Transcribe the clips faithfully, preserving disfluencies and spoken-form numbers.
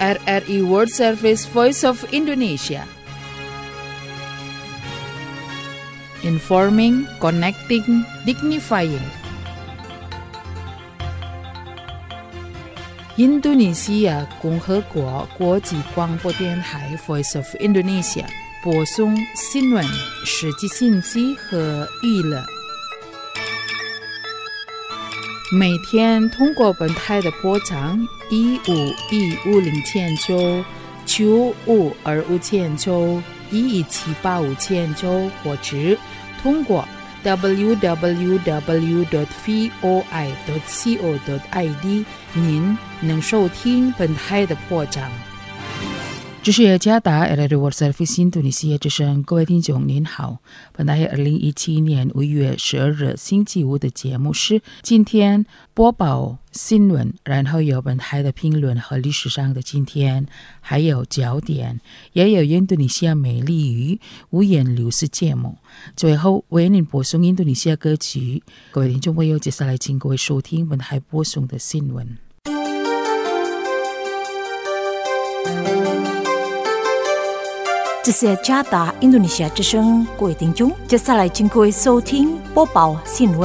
R R I World Service Voice of Indonesia. Informing, connecting, dignifying.印度尼西亚共和国国际广播电台 Voice of Indonesia 播送新闻、实际信息和娱乐。每天通过本台的波长一五一五零千九、九五二五千九、一一七八五千九，或者通过 double-u double-u double-u dot voi dot co dot i d 您能收听本台的播长。这是雅加达 R R I World Service 印度尼西亚之声，各位听众您好，本台二零一七年五月十二日星期五的节目是今天播报新闻，然后有本台的评论和历史上的今天，还有焦点，也有印度尼西亚美丽与五言流行节目，最后为您播送印度尼西亚歌曲。各位听众朋友，接下来请各位收听本台播送的新闻。 这是加达印度尼西亚之声，各位听众，接下来请各位收听播报新闻。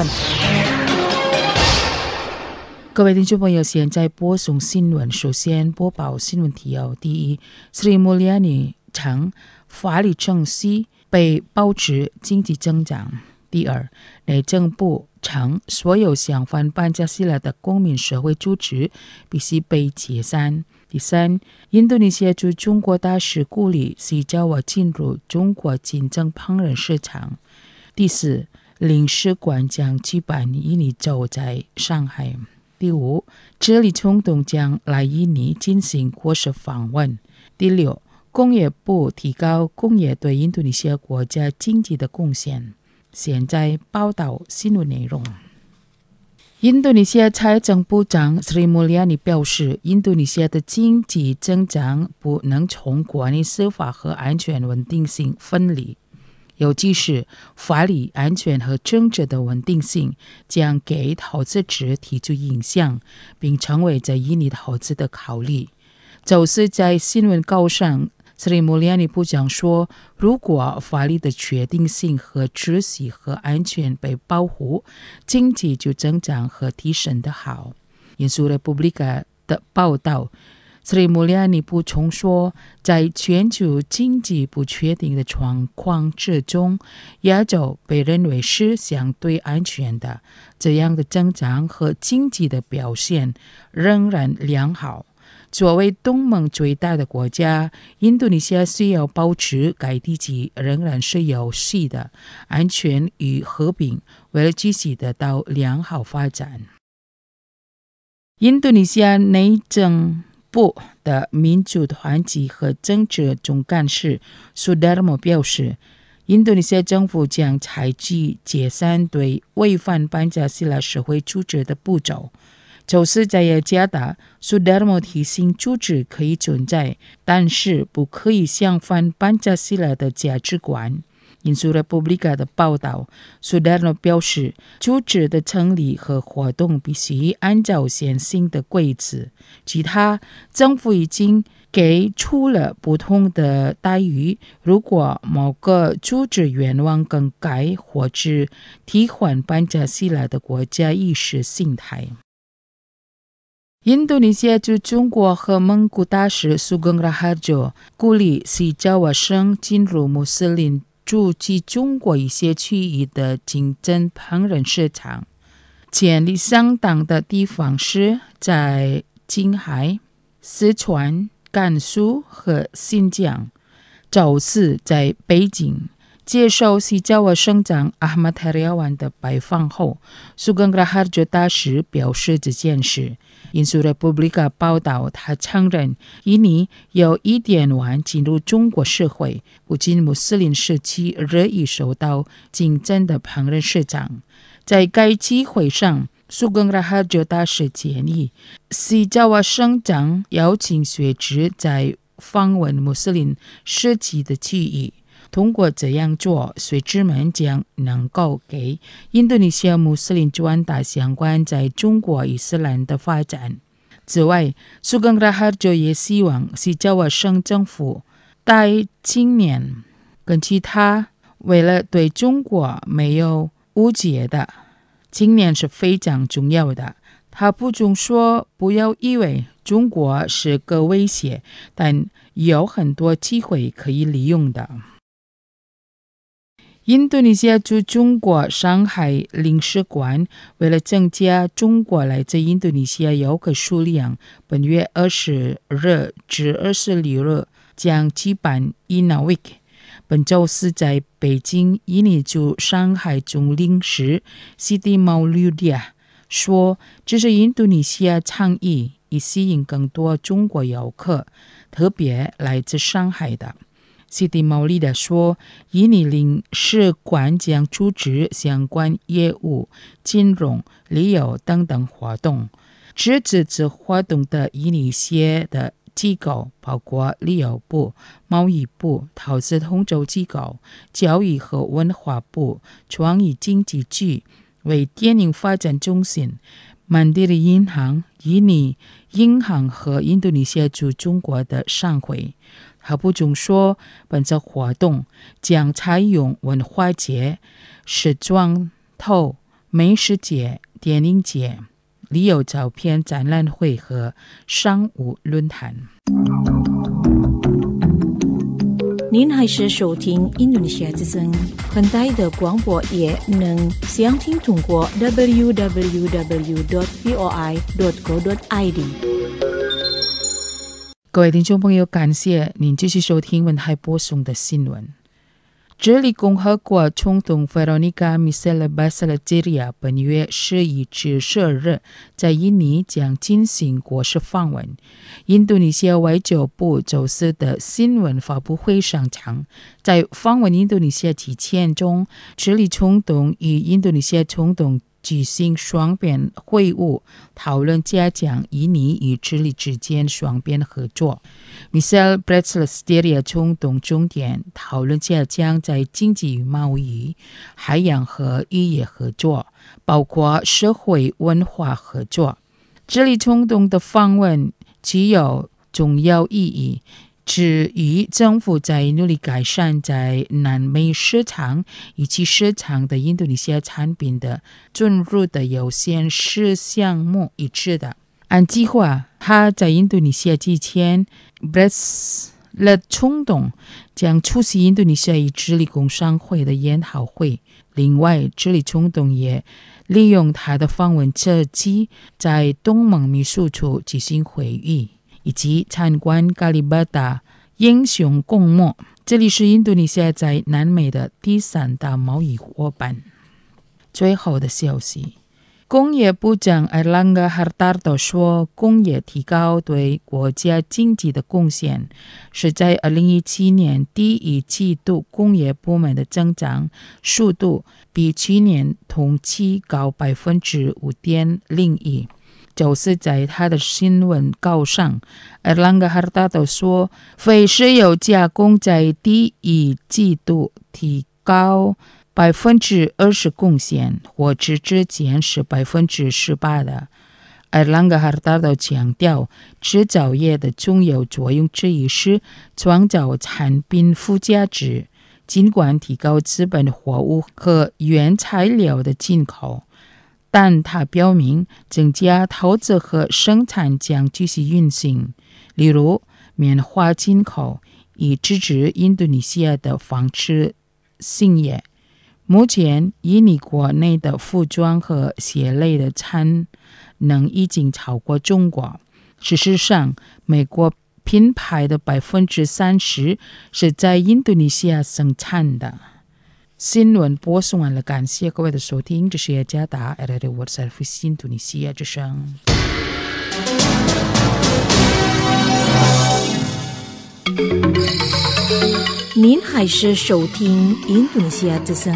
各位听众朋友，现在播送新闻。首先播报新闻提要：第一， Sri Mulyani 称法律正义被保持经济增长；第二，内政部称所有相反班加西拉的公民社会组织必须被解散；第三，印度尼西亚驻中国大使鼓励西爪哇进入中国竞争烹饪市场；第四，领事馆将举办印尼周在上海；第五，智利总统将来印尼进行国事访问；第六，工业部提高工业对印度尼西亚国家经济的贡献。现在报道新闻内容。印度尼西亚财政部长 Sri Mulyani 表示，印度尼西亚的经济增长不能从国内司法和安全稳定性分离，尤其是法律安全和政治的稳定性将给投资者提出影响，并成为在印尼投资的考虑。就是在新闻稿上，Sri Mulyani 部长说，如果法律的确定性和秩序和安全被保护，经济就增长和提升得好。引述 Republika 的报道， Sri Mulyani 补充说，在全球经济不确定的状况之中，亚洲被认为是相对安全的，这样的增长和经济的表现仍然良好。作为东盟最大的国家，印度尼西亚需要保持该地区仍然是有序的、安全与和平，为了继续得到良好发展。印度尼西亚内政部的民主团体和政治总干事 Sudarmo 表示，印度尼西亚政府将采取解散对违反班加西拉社会组织的步骤。就是在雅加达， Sudarmo 提醒组织可以存在，但是不可以相反班加西拉的价值观。引述 Republika 的报道， Sudarmo 表示，组织的成立和活动必须按照现行的规则。其他，政府已经给出了不同的待遇，如果某个组织愿望更改或者替换班加西拉的国家意识形态。印度尼西亚驻中国和蒙古大使 Sugeng Raharjo 鼓励西爪哇省进入穆斯林住及中国一些区域的竞争烹饪市场。潜力相当的地方是在青海、四川、甘肃和新疆。周四在北京接受西爪哇省长 Ahmad Heriawan 的拜访后， Sugeng Raharjo 大使表示这件事。引述 Republika 报道，他承认印尼有一点晚进入中国社会，不仅穆斯林社区日益受到竞争的烹饪市场。在该机会上， Sugeng Raharjo 大使建议西爪哇省长邀请学者在访问穆斯林社区的区域，通过这样做，学者们将能够给印度尼西亚穆斯林传达相关在中国伊斯兰的发展。 此外，苏更拉哈就也希望西爪哇省政府在今年跟其他为了对中国没有误解的，今年是非常重要的。他补充说，不要以为中国是个威胁，但有很多机会可以利用的。印度尼西亚驻中国上海领事馆为了增加中国来自印度尼西亚游客数量，本月二十日至二十六日将举办 Ina Week。本周四在北京印尼驻上海总领事 Siti Mauludia 说，这是印度尼西亚倡议，以吸引更多中国游客，特别来自上海的。Siti Mauludia 说，印尼领事馆将组织相关业务、金融、旅游等等活动。支持此活动的印尼西的机构包括旅游部、贸易部、投资统筹机构、教育和文化部、创意经济局、为电影发展中心、曼迪里银行、印尼银行和印度尼西亚驻中国的商会。他补充说，本次活动将采用文化节、时装周、美食节、电影节、旅游照片展览会和商务论坛。 您还是收听印度尼西亚之声，很大的广播也能详听通过 double-u double-u double-u dot voi dot co dot i d。 各位听众朋友，感谢您继续收听文台播送的新闻。智利共和国总统 Veronica Michelle Bachelet 本月十一至十二日在印尼将进行国事访问。印度尼西亚外交部周四的新闻发布会上讲，在访问印度尼西亚之前中，智利总统与印度尼西亚总统举行双边会晤，讨论加强印尼与智利之间双边合作。Michelle Bachelet 总统重点讨论加强在经济与贸易、海洋和渔业合作，包括社会文化合作。智利总统的访问具有重要意义，至于政府在努力改善在南美市场以及市场的印度尼西亚产品的准入的优先事项目一致的。按计划，他在印度尼西亚之前 Bachelet 总统将出席印度尼西亚与智利工商会的研讨会。另外，智利总统也利用他的访问契机，在东盟秘书处举行会议，以及参观加里巴达英雄公墓。这里是印度尼西亚在南美的第三大贸易伙伴。最后的消息，工业部长 Airlangga Hartarto 说，工业提高对国家经济的贡献是在二零一七年第一季度工业部门的增长速度比去年同期高 百分之五点零一。就是在他的新闻稿上， Airlangga Hartarto 说，非石油加工在第一季度提高百分之二十贡献，或之之前是百分之十八的。Airlangga Hartarto 强调，制造业的重要作用之一是创造产品附加值，尽管提高资本货物和原材料的进口，但他表明增加投资和生产将继续运行，例如棉花进口，以支持印度尼西亚的纺织兴业。目前，印尼国内的服装和鞋类的产能已经超过中国。事实上，美国品牌的 百分之三十 是在印度尼西亚生产的。新闻播送完了，感谢各位的收听，这是雅加达 R R World Service 印度尼西亚之声。 您还是收听印度尼西亚之声。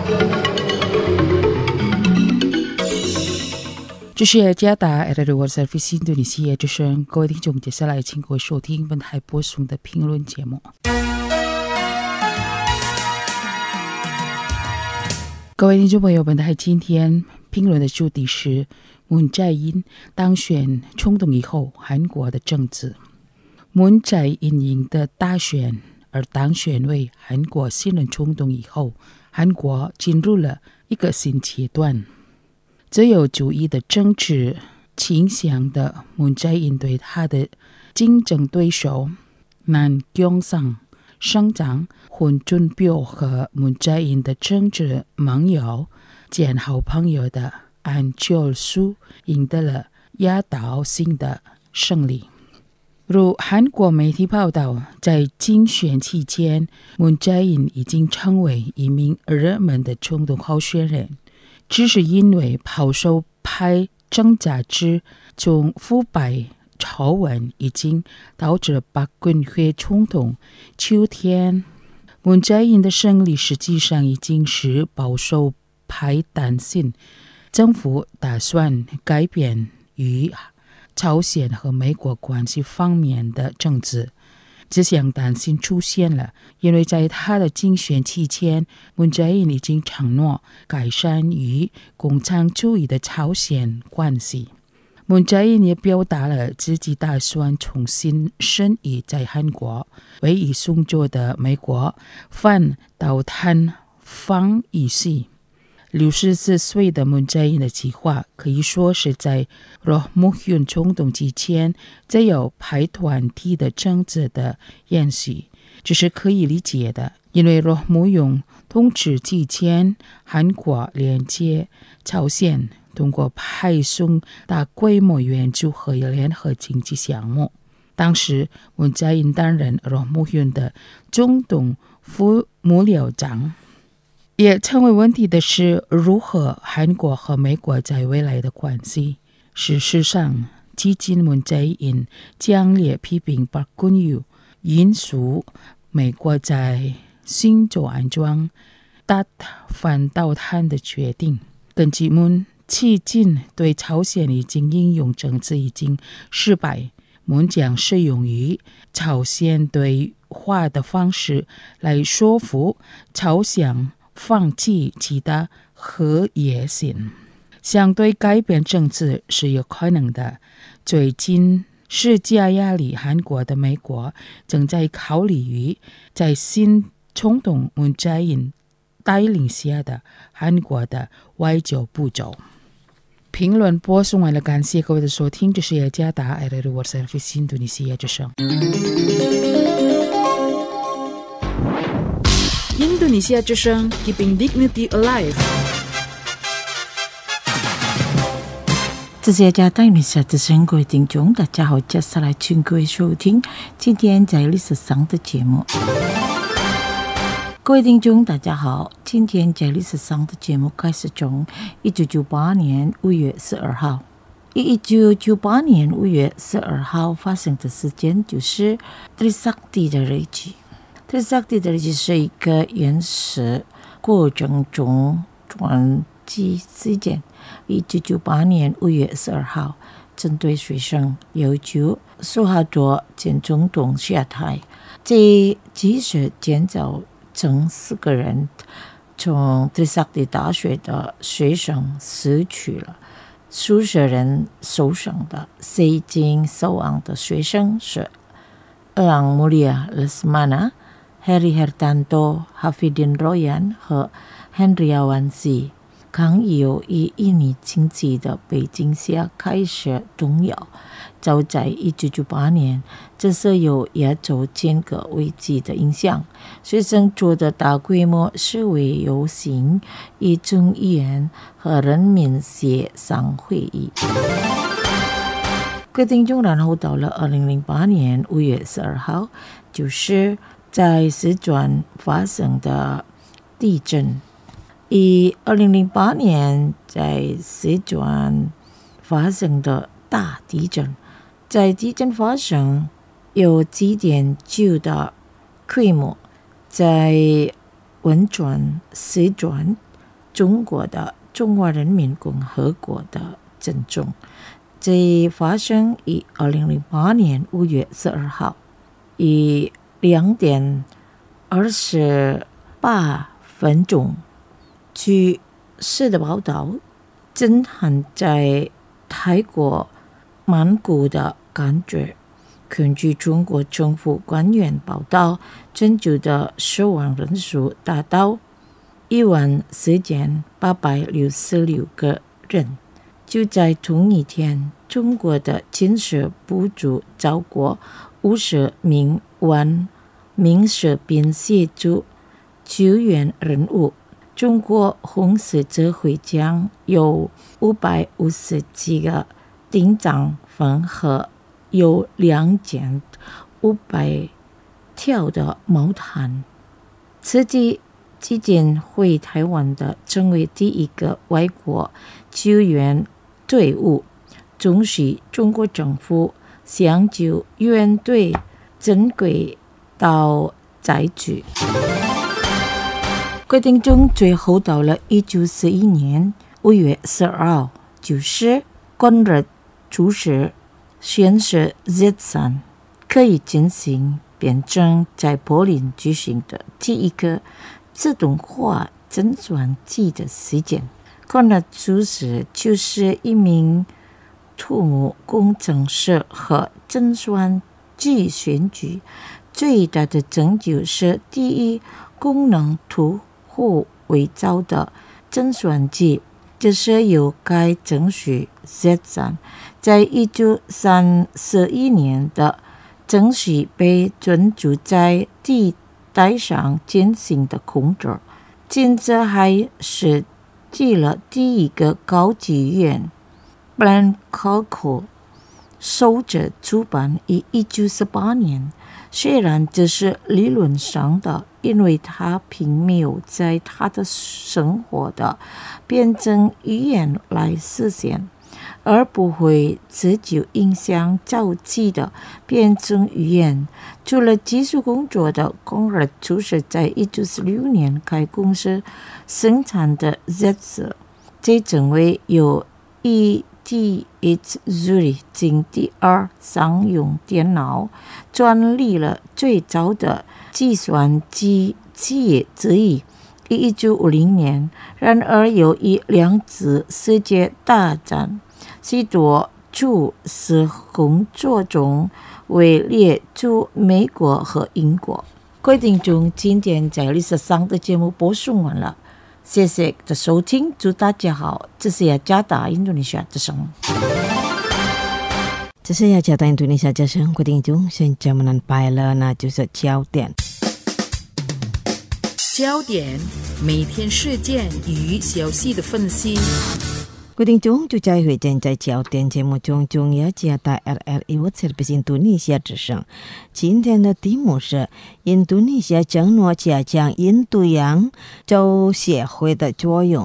这是雅加达 R R World Service 印度尼西亚之声，各位听众，接下来请各位收听本台播送的评论节目。各位听众朋友，本台今天评论的主题是文在寅当选总统以后韩国的政治。文在寅赢得大选而当选为韩国新任总统以后，韩国进入了一个新阶段。自由主义的政治倾向的文在寅对他的竞争对手南京上省长洪俊标和文在寅的政治盟友兼好朋友的安철수赢得了压倒性的胜利。如韩国媒体报道，在竞选期间，文在寅已经成为一名热门的总统候选人，只是因为保守派政杂志中腐败丑闻已经导致朴槿惠总统秋天。文在寅的胜利实际上已经使保守派担心政府打算改变与朝鲜和美国关系方面的政治。这项担心出现了，因为在他的竞选期间，文在寅已经承诺改善与共产主义的朝鲜关系。文在寅也表达了自己打算重新审议在韩国唯一送作的美国反导弹防御系。六十四岁的文在寅的计划可以说是在罗姆逊总统之前只有派团体的政治的演习，这是可以理解的，因为罗姆逊统治之前，韩国连接朝鲜通过派送大规模援助和联合经济项目。当时文在寅担任罗姆逊的总统府幕僚长。也成为问题的是，如何韩国和美国在未来的关系。事实上，基金文在寅强烈批评朴槿惠因素美国在新州安装大反导弹的决定。根据文迄今对朝鲜已经应用政治已经失败，文将适用于朝鲜对话的方式来说服朝鲜放弃其他核野心。相对改变政治是有可能的。最近施加压力韩国的美国正在考虑于在新总统文在寅带领下的韩国的外交步骤。评论播送完了，感谢各位的收听，这是雅加达 R R W Service Indonesia 之声。印度尼西亚之声 Keeping Dignity Alive。 这是雅加达印度尼西亚之声，各位听众大家好，接下来请各位收听今天在历史上的节目。各位听众大家好，今天在历史上的节目开始从一九九八年五月十二号。一九九八年五月十二号发生的事件就是 Trisakti 的日记。Trisakti 的日记是一个原始过程中传记事件。一九九八年五月十二号，针对学生要求苏哈多前总统下台，这即使减少整四个人从 Trisakti 大学的学生失去了数十人受伤的最近受亡的学生是 Elang Mulia Lesmana、Heri Hertanto、Hafidin Royan 和 Hendriawan Z。抗议由于印尼经济的北京下开始动摇，早在一九九八年，这是有亚洲间隔危机的影响。学生做的大规模示威游行、一众议员和人民协商会议。各位听众，然后到了二零零八年五月十二号，就是在四川发生的地震。以二零零八年在四川发生的大地震，在地震发生有几点九的规模，在汶川、四川，中国的中华人民共和国的震中。这发生于二零零八年五月十二号，以两点二十八分钟。据市的报道，震撼在泰国曼谷的感觉。根据中国政府官员报道，拯救的死亡人数达到一万四千八百六十六个人。就在同一天，中国的建设部组超过五十名万名士兵协助救援任务。中国红十字会将有五百五十七个订帐篷和有两千五百条的毛毯。此次基金会台湾的成为第一个外国救援队伍，终是中国政府向救援队珍贵到载具。规定中最后到了一九四一年五月十二号，就是抗日出事宣誓日上，可以进行辩证在柏林举行的第一个自动化诊算机的事件。抗日出事就是一名土木工程师和诊算机选举最大的成就是第一功能图或伪造的诊算机，就是由该程序设计在一九三一年的程序被专注在地带上进行的控制。接着还设计了第一个高级院 Blanco 首次出版于一九四八年，虽然这是理论上的，因为他并没有在他的生活的辩证语言来实现，而不会直接影响早期的辩证语言。除了技术工作的抗日出事在一九四六年该公司生产的日子，这成为由 E T H Zurich 经第二商用电脑专利了最早的计算机企业之一。一九五零年，然而由于两次世界大战，许多主事工作中为列驻美国和英国。规定中，今天在历史上的节目播送完了，谢谢的收听，祝大家好，这是雅加达印度尼西亚之声。 这是雅加达印度尼西亚之声，规定中现在我们拜了，那就是焦点。 焦点，每天事件与消息的分析。 规定中就在会见在焦点节目中，中雅加达 R R I 印度尼西亚之声。今天的题目是印度尼西亚承诺加强印度洋洲协会的作用。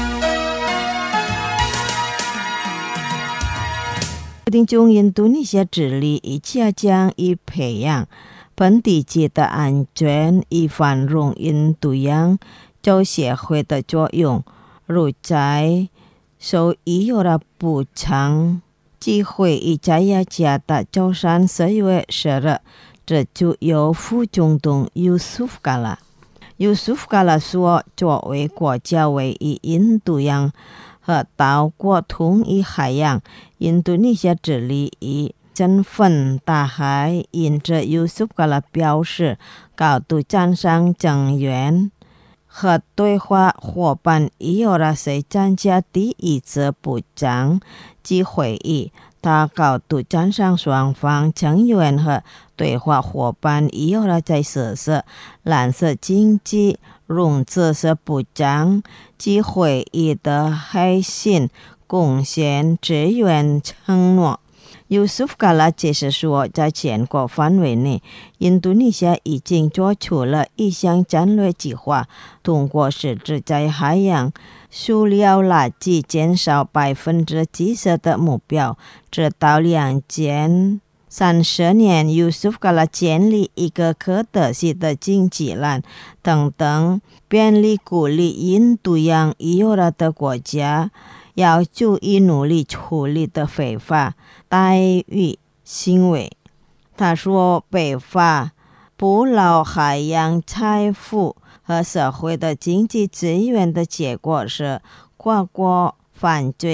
规定中，印度尼西亚致力于加强与培养本地界的安全与繁荣印度洋洲协会的作用，如在受已有的补偿机会与在雅加达周三十月十日，这就由副总统尤苏夫卡拉尤苏夫卡拉说，作为国家位于印度洋和岛国同一海洋，印度尼西亚致力于振奋大海。因此尤苏夫卡拉表示，高度赞赏成员和对话伙伴已有了谁参加第一次部长级会议。他高度赞赏双方成员和对话伙伴已有了在实施蓝色经济融资是部长级会议的核心贡献支援承诺。尤苏夫卡拉解释说，在全国范围内，印度尼西亚已经做出了一项战略计划，通过实质在海洋塑料垃圾减少百分之七十的目标，直到两千三十年。尤苏夫卡拉建立一个可持续的经济链等等，便利鼓励印度洋已有了的国家要注意努力处理的非法待遇行为。他说，非法捕捞海洋财富和社会的经济资源的结果是跨国犯罪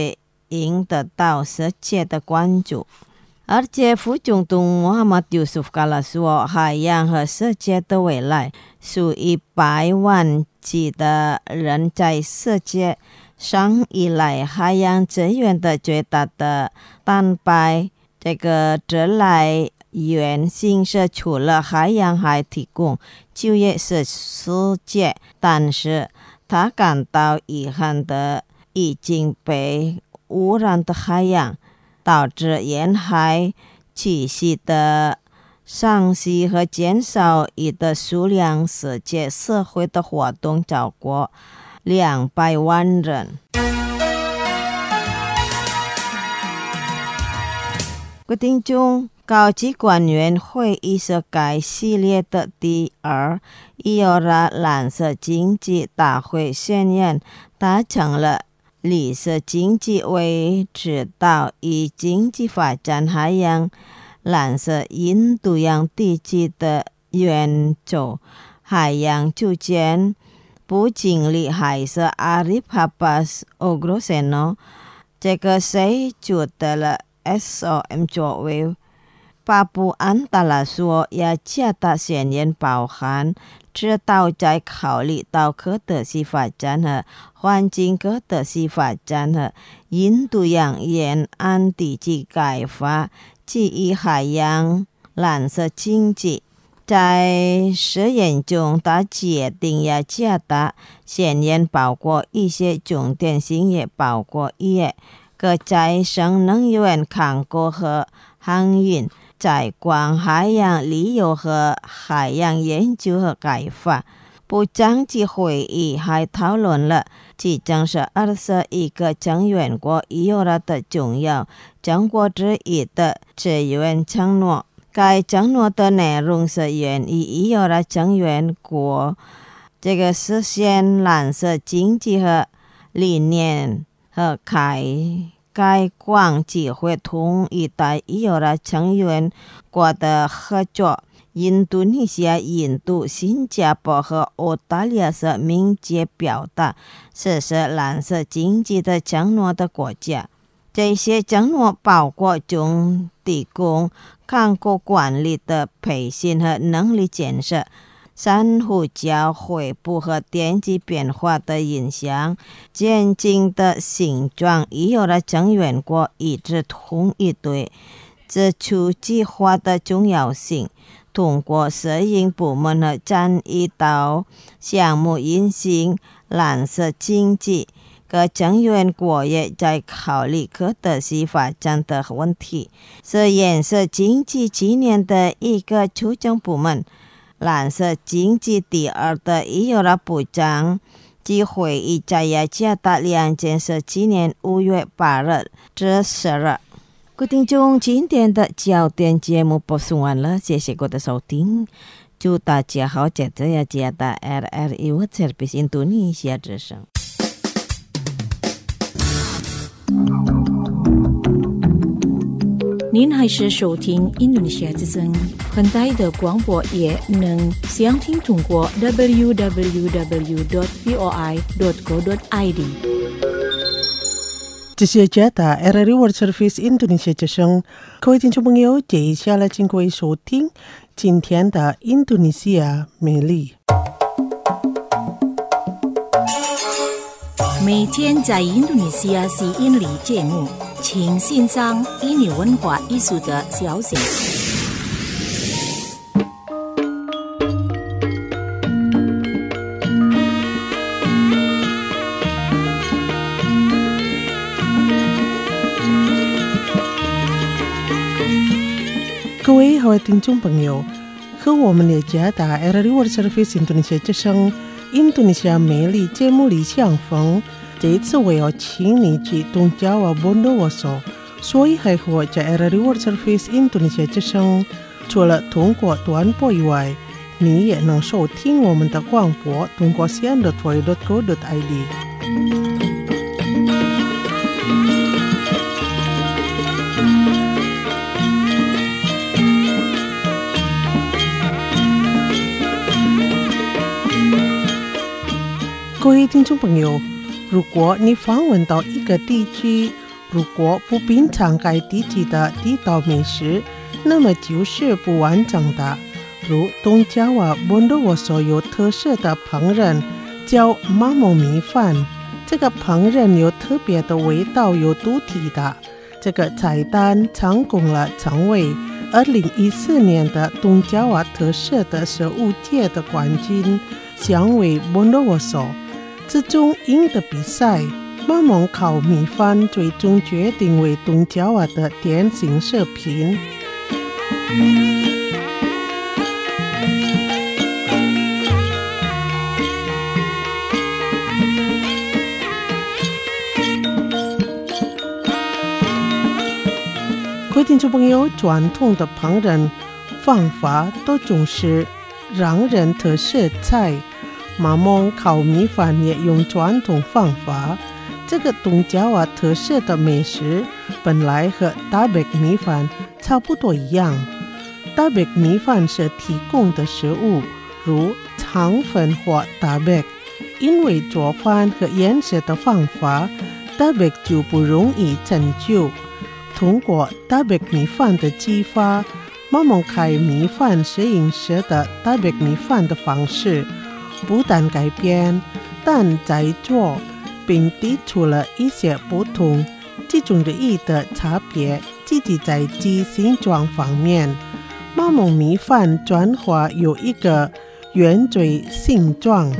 赢得到世界的关注。而且副总统穆罕默德·尤苏夫卡拉说，海洋和世界的未来数以百万计的人在世界上依赖海洋资源的最大的蛋白这个这来源性是除了海洋还提供就业是世界，但是他感到遗憾的已经被污染的海洋导致沿海栖息的丧失和减少鱼的数量，世界社会的活动超过两百万人。各位听众，高级官员会议是该系列的第二伊欧拉蓝色经济大会宣言，达成了绿色经济为指导以经济发展海洋蓝色印度洋地区的援助。海洋主权部经理还是阿里帕巴斯欧格罗塞诺，这个谁觉得了 S O M 作为巴布安达拉说也加大宣言包含知道在考虑到可持续发展和环境可持续发展和印度洋沿岸地区开发基于海洋蓝色经济。在实验中，他决定要加大宣言，包括一些重点性，也包括一些可再生能源、航空和航运、在广海洋旅游和海洋研究和开发。部长级会议还讨论了即将是二十一个成员国伊欧拉的重要成果之一的资源承诺。该承诺的内容是愿意伊欧拉成员国这个实现蓝色经济和理念和开开广机会，同意在伊欧拉成员国的合作。印度尼西亚、印度、新加坡和澳大利亚是明确表达实施蓝色经济的承诺的国家。这些承诺包括中提供港口管理的培训和能力建设，珊瑚礁恢复和天气变化的影响，渐进的形状伊欧拉成员国一致同意对支出计划的重要性，通过私营部门和参与到项目运行蓝色经济。各成员国也在考虑可持续发展的问题，是颜色经济今年的一个主政部门。蓝色经济第二的伊欧拉部长及会议在雅加达两件事，今年五月八日至十日。各位听众，今天的焦点节目播送完了，谢谢各位的收听，祝大家好，这里雅加达 R R I World Service 印度尼西亚之声。 您还是收听印度尼西亚之声，很大的广播也能详听通过 double-u double-u double-u dot v o i dot co dot i d。 这是加达 R R I World Service 印度尼西亚之声，各位听众朋友，接下来请各位收听今天的印度尼西亚美丽。 每天在印度尼西亚吸引力节目，请欣赏印尼文化艺术的消息。 各位好听众朋友，和我们的加达 R R I World Service 印度尼西亚之声印度尼西亚美丽节目里相逢。这一次我要请你去东加瓦本多沃索，所以还和在 R R I World Service 印度尼西亚之声，除了通过短波以外，你也能收听我们的广播，通过 c n dot v o i dot co dot i d。各位听众朋友，如果你访问到一个地区如果不品尝该地区的地道美食，那么就是不完整的。如东爪哇本多沃所有特色的烹饪叫马蒙米饭，这个烹饪有特别的味道，有独特的。这个菜单成功了成为二零一四年的东爪哇特色的食物界的冠军，香味本多沃所。这种赢的比赛，马蒙烤米饭最终决定为东爪哇的典型食品。各位听众朋友，传统的烹饪方法都总是让人特色菜。马蒙烤米饭也用传统方法。这个东爪哇特色的美食本来和大白米饭差不多一样。大白米饭是提供的食物，如肠粉或大白。因为做饭和腌制的方法，大白就不容易成就。通过大白米饭的激发，马蒙开米饭摄影师的大白米饭的方式不但改变，但在做并提出了一些不同，其中的一的差别积极在鸡形状方面。马蒙米饭转化有一个圆锥形状。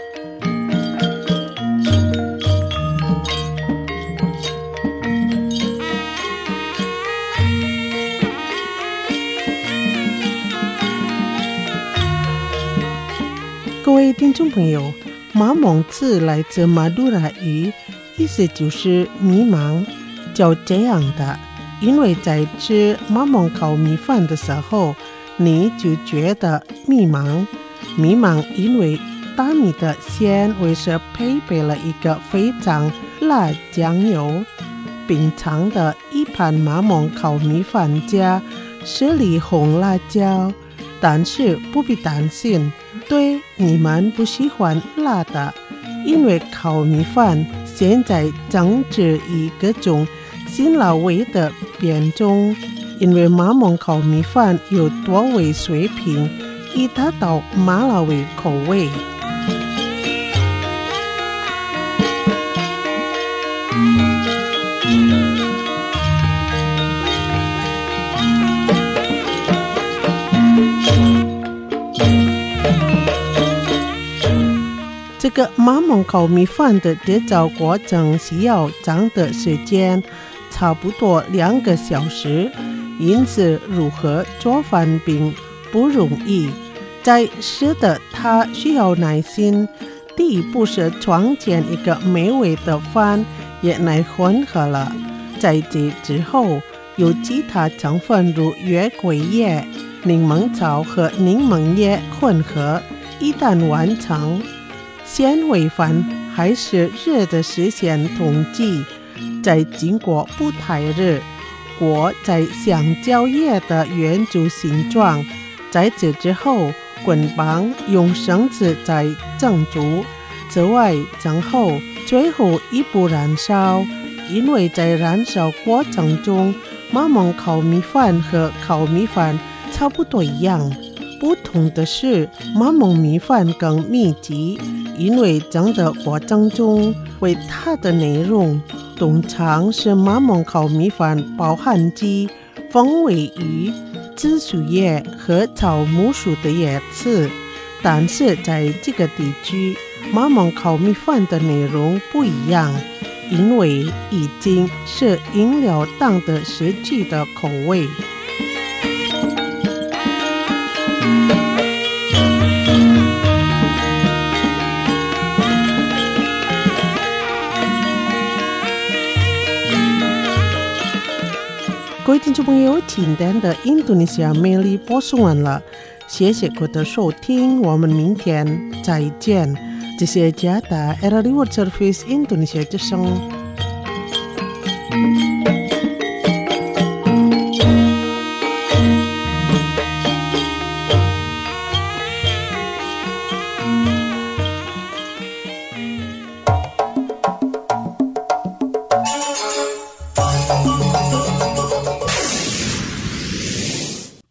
各位听众朋友，马蒙字来自马杜拉语，意思就是迷茫，就这样的。因为在吃马蒙烤米饭的时候，你就觉得迷茫。迷茫因为大米的纤维是配备了一个非常辣酱油。平常的一盘马蒙烤米饭加十粒红辣椒，但是不必担心，对你们不喜欢辣的，因为烤米饭现在正值以各种辛辣味的变种，因为马蒙烤米饭有多味水平，以达到麻辣味口味。这个马蒙烤米饭的制造过程需要长的时间差不多两个小时，因此如何做饭并不容易。在吃的它需要耐心，第一步是创建一个美味的饭，也来混合了。在这之后，有其他成分如月桂叶、柠檬草和柠檬叶混合，一旦完成，鲜味饭还是热的时间统计，再经过不太热，裹在香蕉叶的圆柱形状。在这之后，滚绑用绳子再整住。此外，蒸后最后一步燃烧，因为在燃烧过程中，马蒙烤米饭和烤米饭差不多一样。不同的是，马蒙米饭更密集，因为蒸的过程中为它的内容通常是马蒙烤米饭包含鸡、风味鱼、紫苏叶和草木树的叶子。但是在这个地区，马蒙烤米饭的内容不一样，因为已经是饮料当的实际的口味。各位听众朋友，今天的印度尼西亚魅力播送完了，谢谢各位的收听，我们明天再见。这是加达 R R I World Service Indonesia 之声。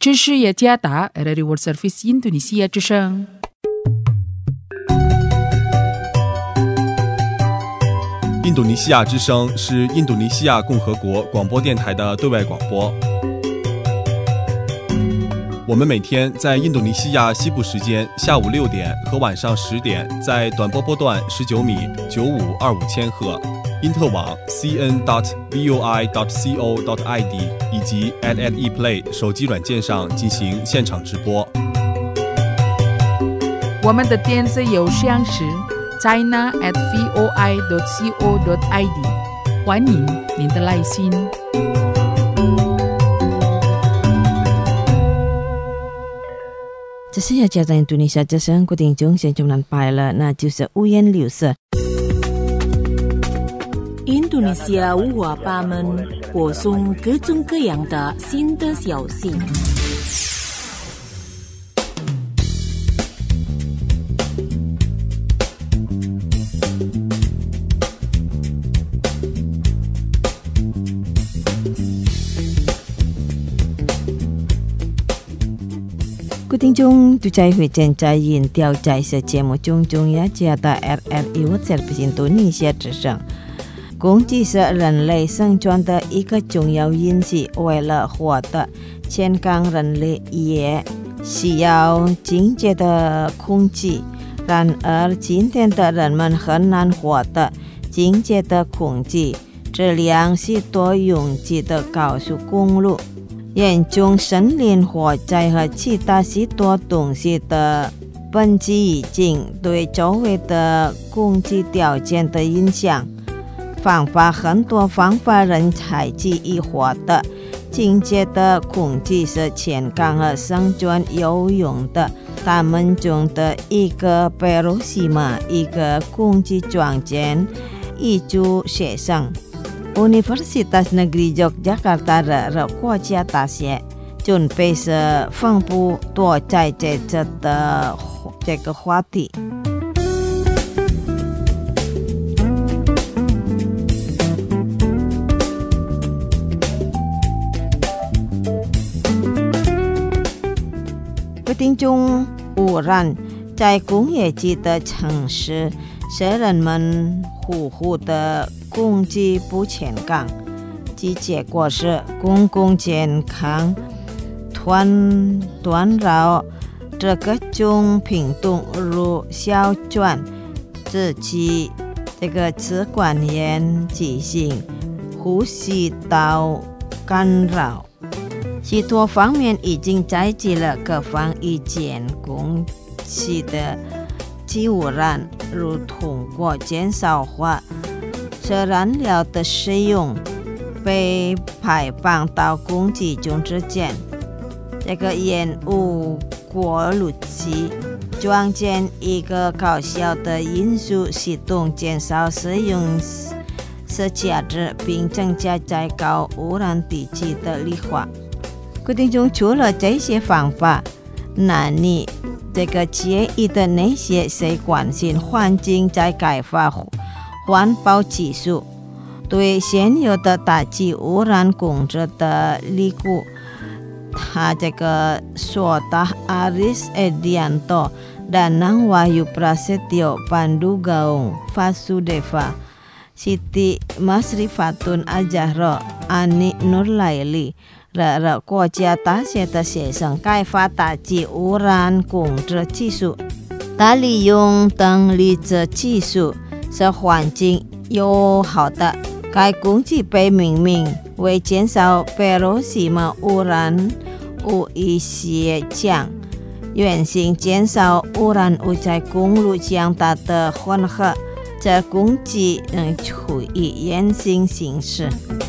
这是雅加达 R R I World Service 印度尼西亚之声。 印度尼西亚之声是印度尼西亚共和国广播电台的对外广播。我们每天在印度尼西亚西部时间下午六点和晚上十点，在短波波段十九米九五二五千赫、因特网 c n dot voi dot co dot i d 以及 at at ePlay 手机软件上进行现场直播。 我们的电子邮箱是 china at voi dot co dot i d， 欢迎您的来信。 这是雅加达印度尼西亚之声，各位听众现在们拜了，那就是五颜六色。 印度尼西亚五花八门，播送各种各样的新的消息。 各位听众，都在会正在引调在这节目中，中雅加达 R R I World Service 印度尼西亚之声。空气是人类生存的一个重要因素，为了获得健康，人类也需要清洁的空气。然而，今天的人们很难获得清洁的空气，这两是多拥挤的高速公路。严重森林火灾和其他许多东西的本质已经对周围的空气条件的影响。方法很多方法人采取以获得清洁的空气是健康和生存有用的。他们中的一个贝鲁西马一个空气专家一组学生Universitas Negeri Yogyakarta 的国家大学准备是丰富多在这这的这个话题。不听中污染在工业级的城市使人们呼呼的空气不健康，其结果是公共健康断断扰这各种病毒如哮喘、支气这个支管炎急性呼吸道干扰。许多方面已经采取了各方意见空气的污染，如通过减少化石燃料的使用被排放到空气中之间，这个烟雾过滤器装建一个高效的运输系统，减少使用石价值，并增加在高污染地区的绿化。规定中除了这些方法，那你这个建议的那些谁关心环境在开发环保技术，对现有的大气污染工作的理解，他这个说的 Aris Edianto dan Nang Wahyu Prasetyo Pandugaung Vasudeva Siti Masrifatun Azahra Ani Nurlaili 的国家大学的学生开发大气污染控制技术，他利用等离子技术是环境友好的。该工具被命名为减少贝洛西马污染物一些奖，原型减少污染物在公路强大的混合，这工具能处于原型形式。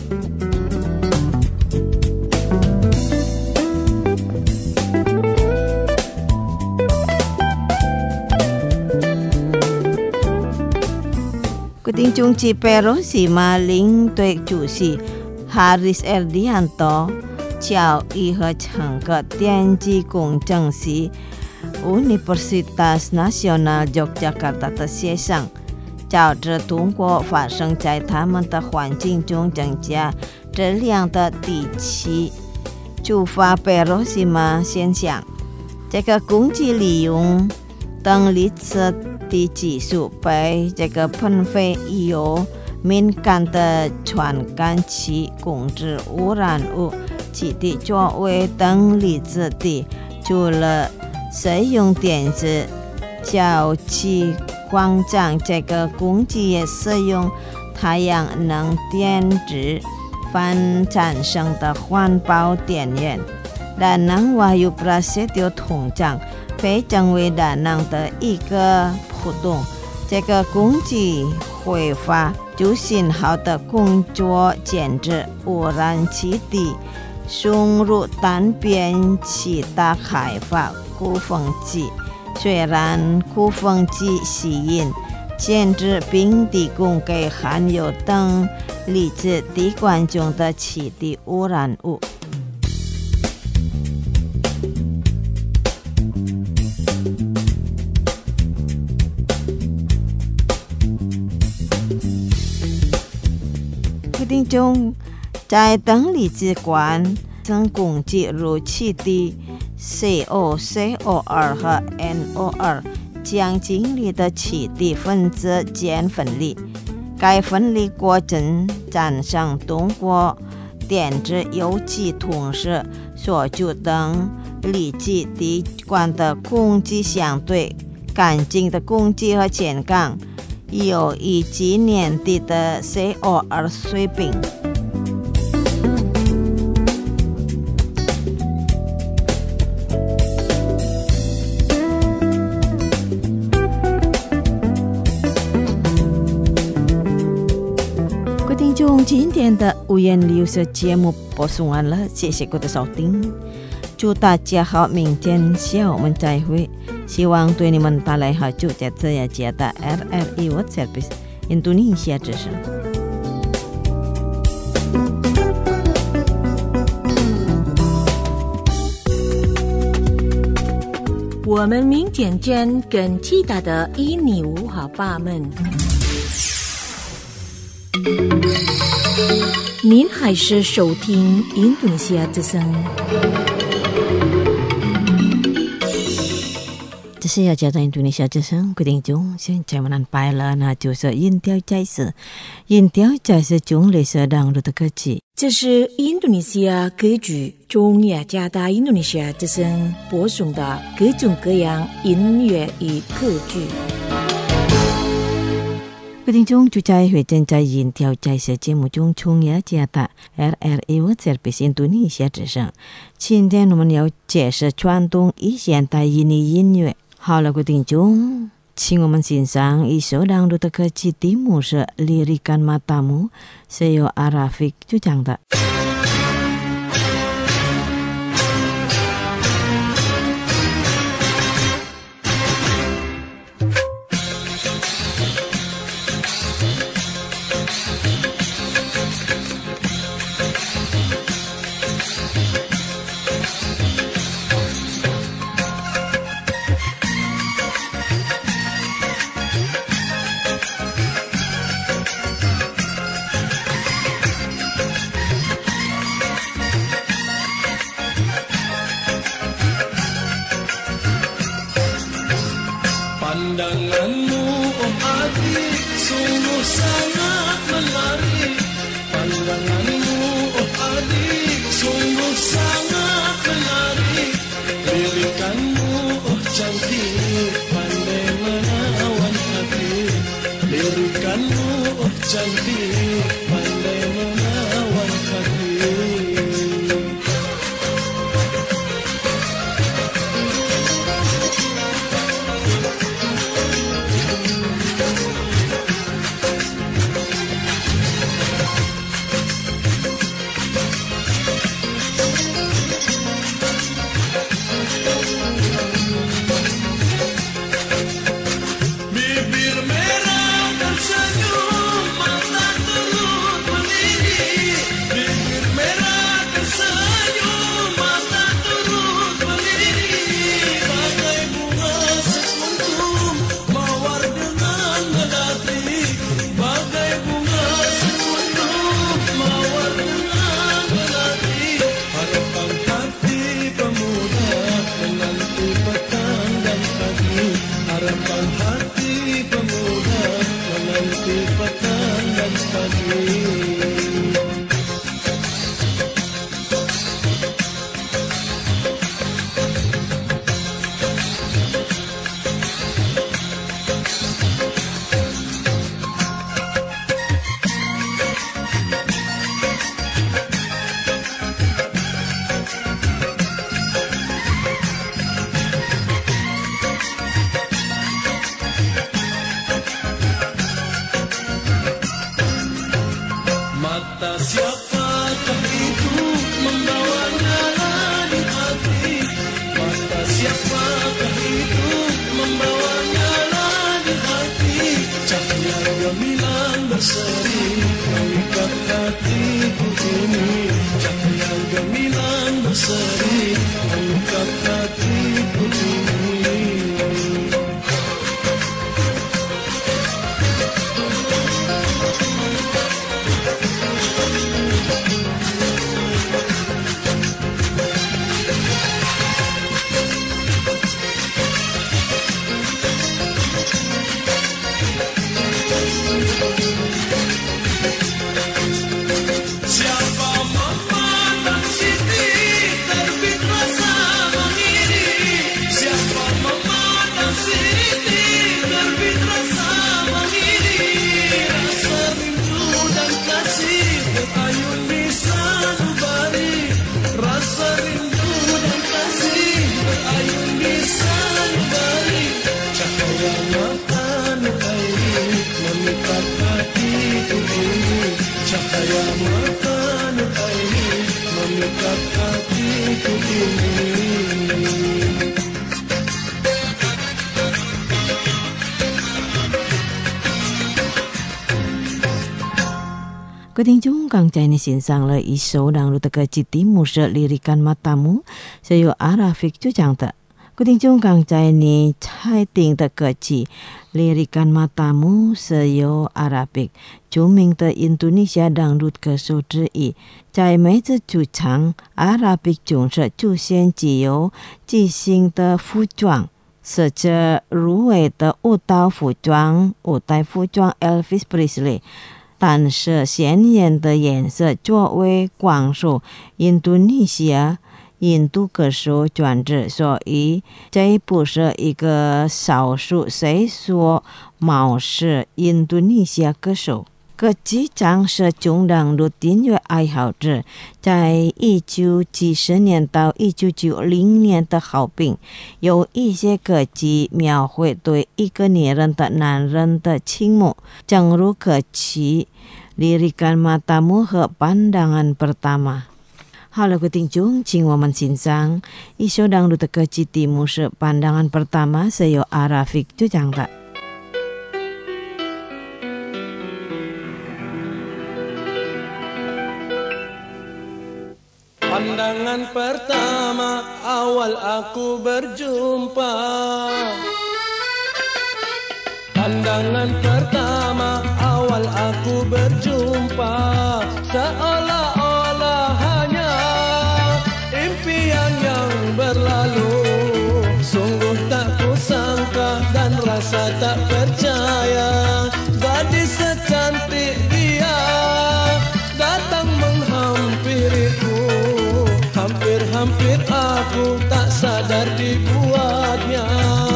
决定终止贝洛西马领队主席 Haris Erdianto 教育和整个电机工程师 Universitas Nasional Yogyakarta 的学生，照着通过发生在他们的环境中增加质量的地区触发贝罗西玛现象。这个攻击利用等离子的技术被这个喷飞有敏感的传感器控制污染物气体作为等离子的，除了使用电子交气光障，这个攻击也使用太阳能电池反产生的环保电源。达能瓦有 prasetyo 通胀被成为达能的一个活动。这个攻击会发出信号的工作减制污染气体送入单边气大开发鼓风机。虽然鼓风机吸引减制并提供给含有等离子滴管中的气体污染物。听众在等离子管中攻击入气体 C O、C O 二 和 N O 二 将经历的气体分子间分离。该分离过程产生通过电子有机同时所就等离子滴管的空气相对干净的空气和健康有以及年底的 C O 二 水平。各位听众，今天的五颜六色节目播送完了，谢谢各位的收听，祝大家好，明天下午我们再会。希望对你们带来好处，在这一节的 R R I World Service 印度尼西亚之声。 我们明天见，更其他的印尼文化吧们。您还是收听印度尼西亚之声。 这是要讲到印度尼西亚之声，各位听众，现在我们拜了，那就是音调在是，音调在是中类似当中的歌曲。 这是印度尼西亚歌剧中雅加达印度尼西亚之声播送的各种各样音乐与歌剧。 各位听众，就在会正在音调在是节目中中雅加达 R R I World Service 印度尼西亚之声。今天我们要介绍传统与现代印尼音乐。好了，各位听众，请我们欣赏一首当中的歌曲，题目是 Lirikan Matamu， 是由阿拉菲主唱的。 Pandanganmu oh adik sungguh sangat menarik. Pandanganmu oh adik sungguh sangat menarik. Lirikanmu oh cantik pandai menawan hati. Lirikanmu oh cantik pandai menawan hati. Bibir merah dan senyum mata berseri memikat hatiku ini. Cahaya mata air memikat hatiku ini. Quý thính chúng càng chạy này xin sang lời ý số đang lưu tất cả chi tiết một sự lirikan matamu sẽ có Arabic chú chẳng tạ. Quý thính chúng càng chạy này hai tiếng tất cả chi lirikan matamu sẽ có Arabic chú mình tại Indonesia đang lưu tất cả số trữ ý. Tại mấy giờ chú chẳng Arabic chúng sẽ chú xuyên chỉ có chỉ sinh的服装是这入围的舞蹈服装舞台服装 Elvis Presley但是鲜艳的颜色作为广受印度尼西亚印度歌手专制，所以这不是一个少数谁说貌似印度尼西亚歌手。歌姬张是中等的音乐爱好者，在一九七十年到一九九零年的好评，有一些歌姬描绘对一个女人的男人的倾慕，正如歌曲Lirikan Matamu 和 Pandangan Pertama。好了，各位听众，请我们欣赏一首dangdut的歌曲，题目是 Pandangan Pertama， 是由 Arafiq 主唱的。 Pandangan pertama awal aku berjumpa, pandangan pertama awal aku berjumpa, seolah-olah hanya impian yang berlalu. Sungguh tak kusangka dan rasa tak percaya, gadis secantik dia datang menghampiriku. Hampir-hampir aku tak sadar dibuatnya.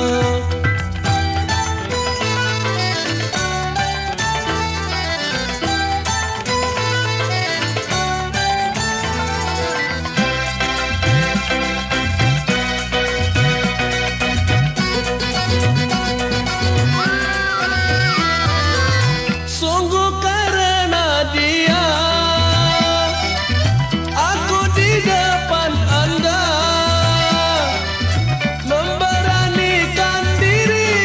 Sungguh karena dia aku di depan Anda memberanikan diri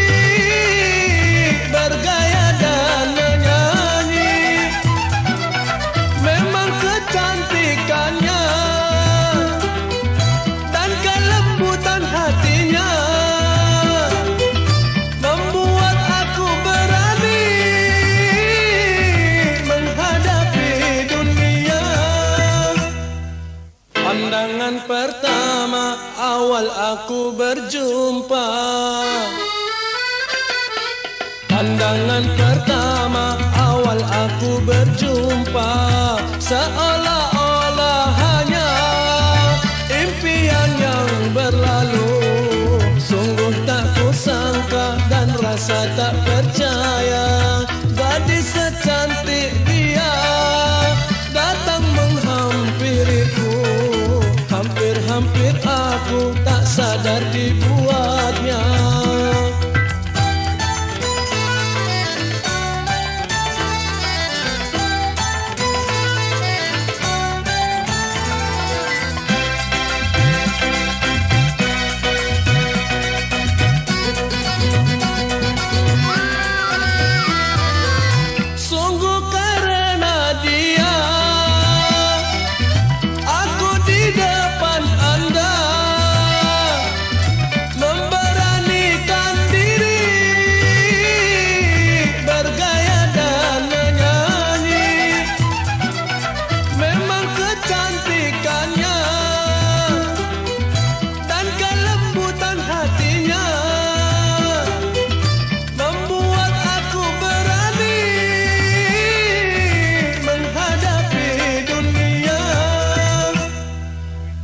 bergaya dan menyanyi. Memang kecantikannya dan kelembutan hatinya membuat aku berani menghadapi dunia. Pandangan pertama awal aku berjumpa, pandangan pertama awal aku berjumpa, seolah-olah hanya impian yang berlalu. Sungguh tak kusangka dan rasa tak percaya, gadis secantik dia datang menghampiriku. Hampir-hampir aku tak sadar dibuatnya. Sungguh karena dia aku di depan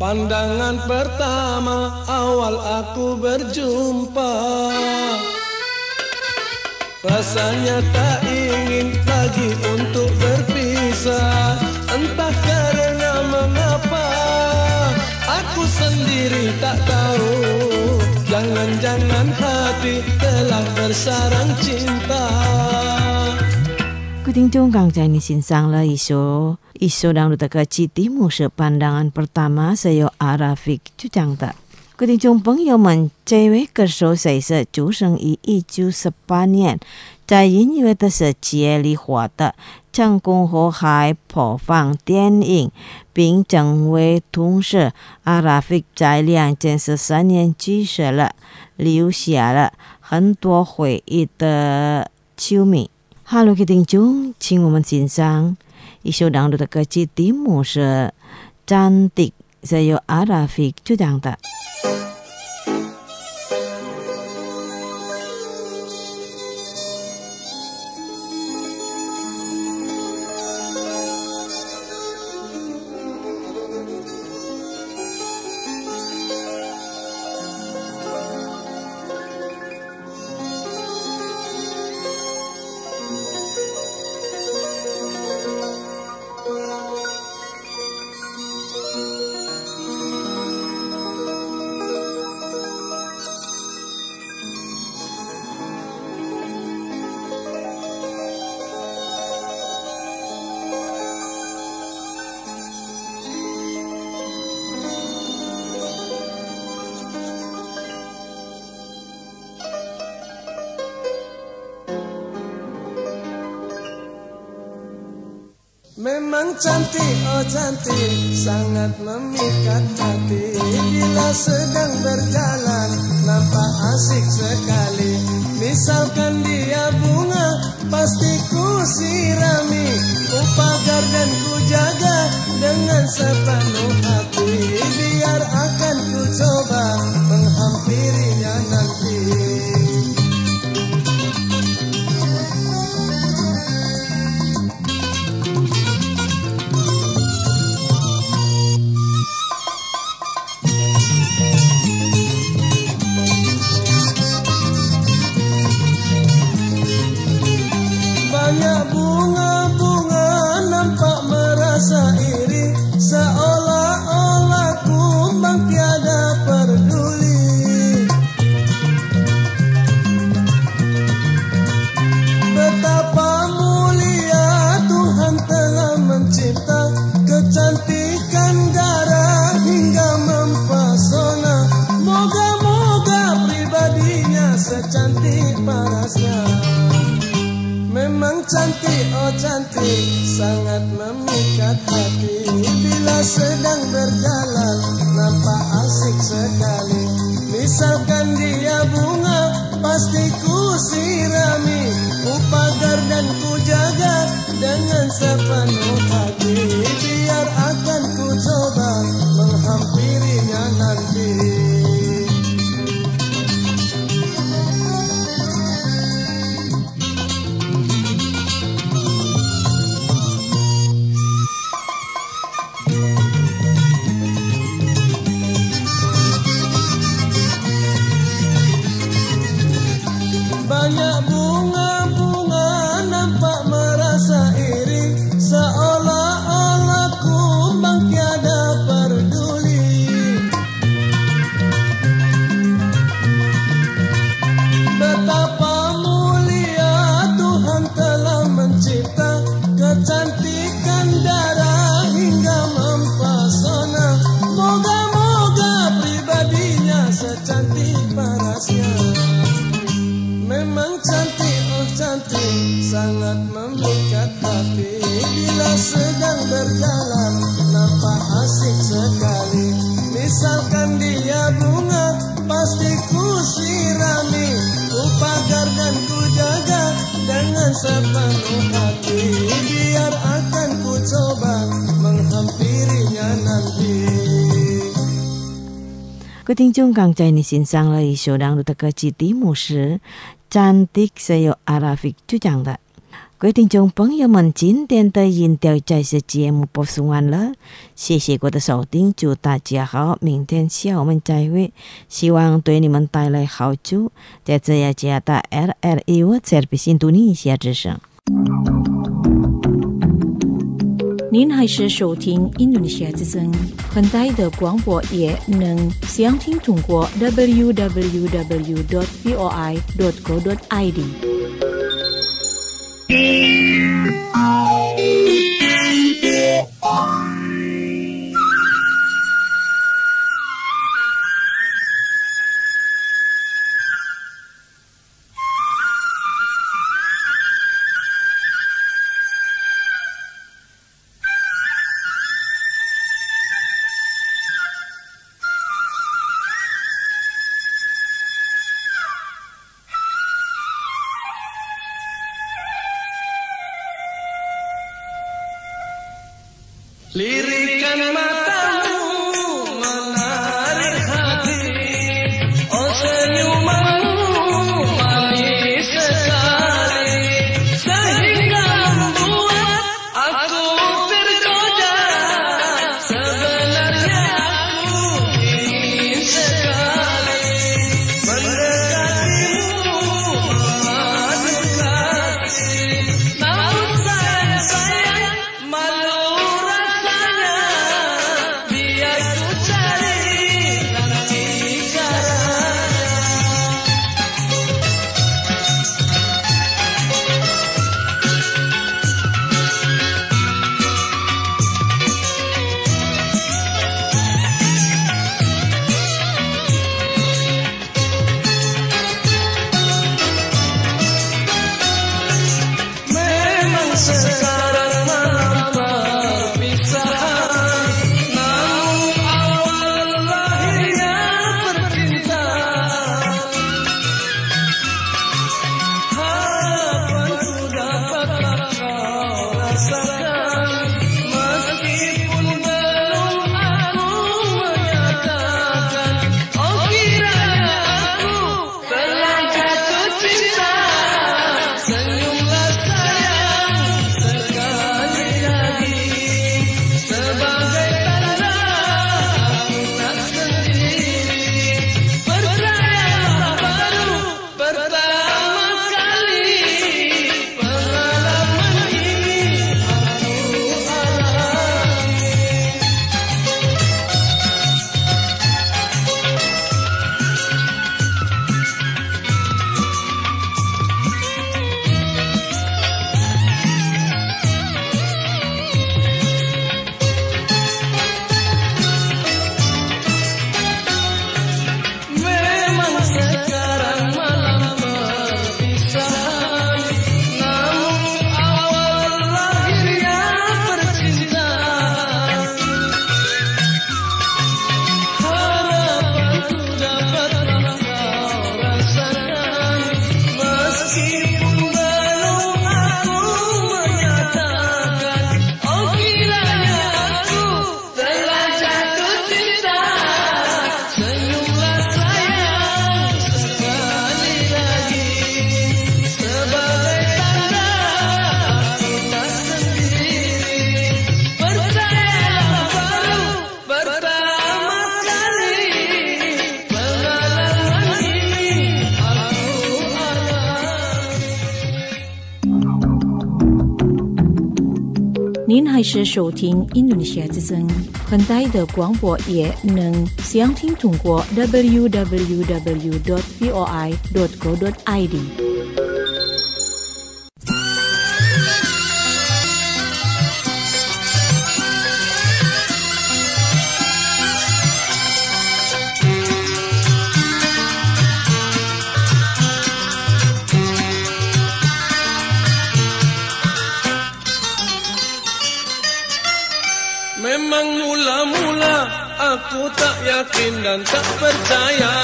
Pandangan pertama awal aku berjumpa, rasanya tak ingin lagi untuk berpisah. Entah karena mengapa aku sendiri tak tahu, jangan-jangan hati telah bersarang cinta. 各位听众，刚才你欣赏了一首一首让的歌曲，题目是《Pandangan Pertama》，是由阿拉菲主唱的。各位听众朋友们，这位歌手谁是出生于一九四八年，在音乐的世界里获得成功后还播放电影，并成为同事。阿拉菲在两千十三年去世了，留下了很多回忆的球迷。哈喽，各位听众，请我们欣赏一首当中的歌曲，题目是《Cantik》，是由阿拉菲主唱的。 Memang cantik, oh cantik, sangat memikat hati. Bila sedang berjalan, nampak asik sekali. Misalkan dia bunga, pasti ku sirami. Ku pagar dan ku jaga dengan sepenuh hati. Biar akan ku coba menghampirinya nanti. Banyak bunga-bunga nampak merasa iri, seolah-olah kumbang tiada peduli. Betapa mulia Tuhan telah mencipta, kecantikan darah hingga mempesona. Moga-moga pribadinya secantik parasnya. Memang cantik, oh cantik, sangat memikat hati. Bila sedang berjalan, nampak asik sekali. Misalkan dia bunga, pasti ku sirami. Ku pagar dan ku jaga dengan sepenuh hati. Biar akan ku coba menghampirinya nanti. Banyak bunga-bunga nampak merasa iri, seolah-olah kumbang tiada peduli. Betapa mulia Tuhan telah mencipta, kecantikan darah hingga mempesona. Moga-moga pribadinya secantik parasnya. Memang cantik, oh cantik, sangat memikat hati. Bila sedang berjalan, nampak asik sekali. Misalkan dia bunga, pasti ku sirami. Ku pagar dan ku jaga dengan sepenuh hati. Biar akan ku coba menghampirinya nanti. 各位听众，刚才你欣赏了一首让的歌曲，题目是《Cantik》，是由阿拉菲主唱的。 各位听众朋友们，今天的音调在是节目播送完了，谢谢各位的收听，祝大家好，明天下午我们再会，希望对你们带来好处。在这雅加达 R R I World Service Indonesia 之声。 您还是收听印度尼西亚之声，很大的广播也能详听通过 double-u double-u double-u dot v o i dot co dot i d。 Lirikan matamu menarik hati, oh senyumanmu manis sekali, sehingga membuat aku tergoda. Sebenarnya aku ingin sekali mendekatimu, memadu kasih, namun sayang sayang malu. Sekarang malam perpisahan, namun awal lahirnya percintaan. Harapanku dapatkah kau rasakan, meskipun belum aku menyatakan. Oh kiranya aku telah jatuh cinta, senyumlah sayang sekali lagi, sebagai tanda aku tak sendiri. Percayalah baru pertama kali pengalaman ini aku alami. Memang sekarang malam perpisahan, namun awal lahirnya percintaan. Harapanku dapatkah kau rasakan, meskipun belum aku menyatakan. Oh kiranya aku telah jatuh cinta, senyumlah sayang sekali lagi, sebagai tanda aku tak sendiri. Percayalah baru pertama kali pengalaman ini aku alami. 您还是收听印度尼西亚之声，很大的广播也能详听通过 double-u double-u double-u dot v o i dot co dot i d。 Memang mula-mula aku tak yakin dan tak percaya,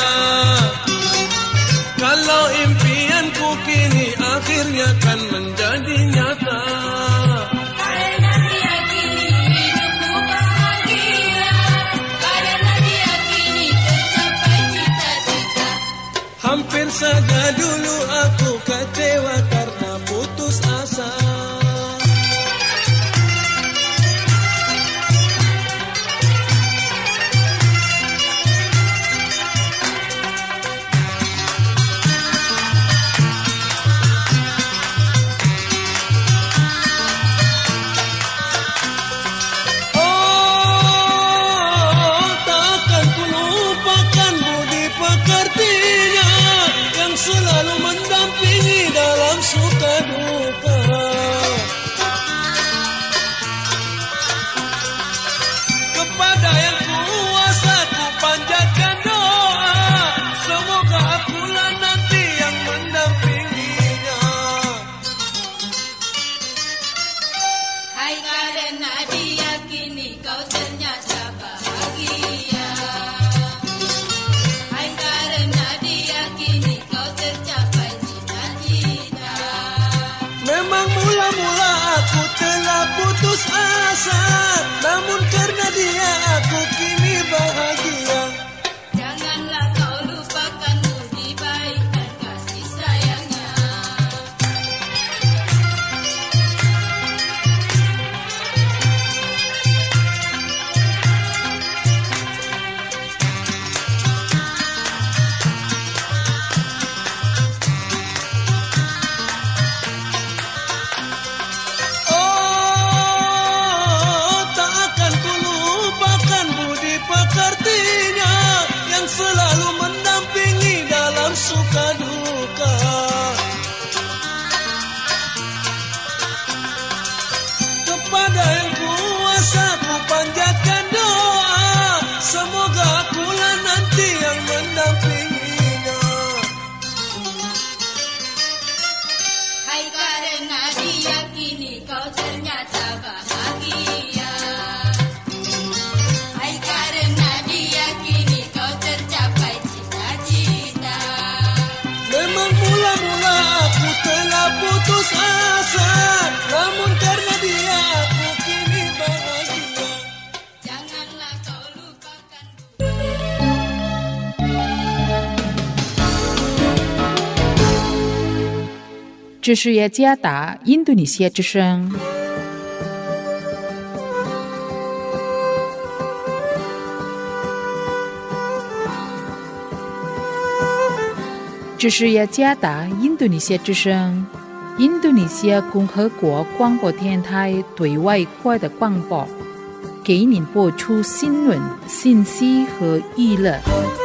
kalau impianku kini akhirnya kan menjadi nyata. Karena diyakini hidupku bahagia, karena diyakini tercapai cita-cita. Hampir saja dulu aku kecewa karena putus asa. asa. Selalu mendampingi dalam suka duka. Kepada yang kuasa ku panjatkan doa, semoga akulah nanti yang mendampinginya. Hai karena diyakini kau ternyata bahagia. Hai karena diyakini memang mula-mula aku telah putus asa, namun karena dia aku kini bahagia. Janganlah kau lupakan budi baik dan kasih sayangnya. Selalu mendampingi dalam suka duka. Kepada yang kuasa ku panjatkan doa, semoga akulah nanti yang mendampinginya. Hai karena diyakini kau ternyata bahagia. Hai karena diyakini kau tercapai cita-cita. Memang mula-mula aku telah putus asa, namun karena dia aku kini bahagia. Janganlah kau lupakan. 这是雅加达印度尼西亚之声。这是雅加达印度尼西亚之声，印度尼西亚共和国广播电台对外国的广播，给您播出新闻、信息和娱乐。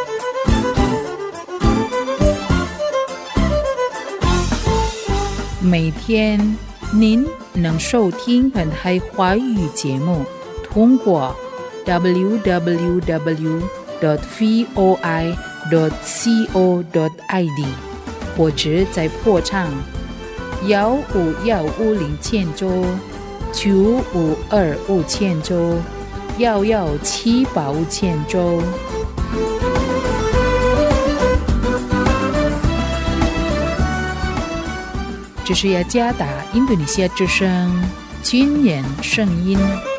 每天您能收听本台华语节目，通过 double-u double-u double-u dot voi dot co dot i d 或者在破唱幺五幺五零千周九五二五千周幺幺七八五千周。这是雅加达印度尼西亚之声军人声音。